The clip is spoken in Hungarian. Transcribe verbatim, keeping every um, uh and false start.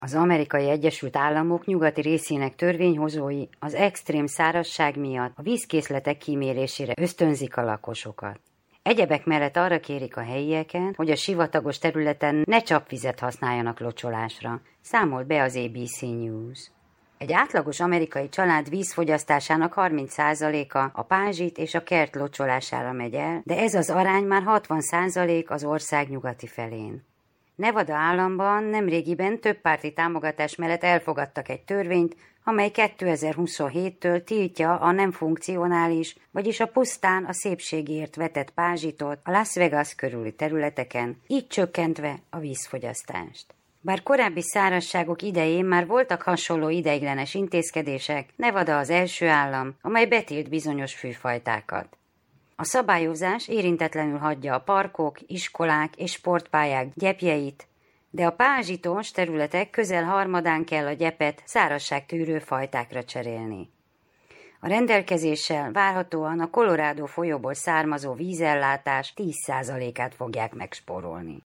Az Amerikai Egyesült Államok nyugati részének törvényhozói az extrém szárazság miatt a vízkészletek kimérésére ösztönzik a lakosokat. Egyebek mellett arra kérik a helyieket, hogy a sivatagos területen ne csapvizet használjanak locsolásra, számolt be az á bé cé News. Egy átlagos amerikai család vízfogyasztásának harminc százaléka a pázsit és a kert locsolására megy el, de ez az arány már hatvan százalék az ország nyugati felén. Nevada államban nemrégiben több párti támogatás mellett elfogadtak egy törvényt, amely kétezer-huszonhéttől tiltja a nem funkcionális, vagyis a pusztán a szépségért vetett pázsitot a Las Vegas körüli területeken, így csökkentve a vízfogyasztást. Bár korábbi szárazságok idején már voltak hasonló ideiglenes intézkedések, Nevada az első állam, amely betilt bizonyos fűfajtákat. A szabályozás érintetlenül hagyja a parkok, iskolák és sportpályák gyepjeit, de a pázsitos területek közel harmadán kell a gyepet szárazságtűrő fajtákra cserélni. A rendelkezéssel várhatóan a Colorado folyóból származó vízellátás tíz százalékát fogják megspórolni.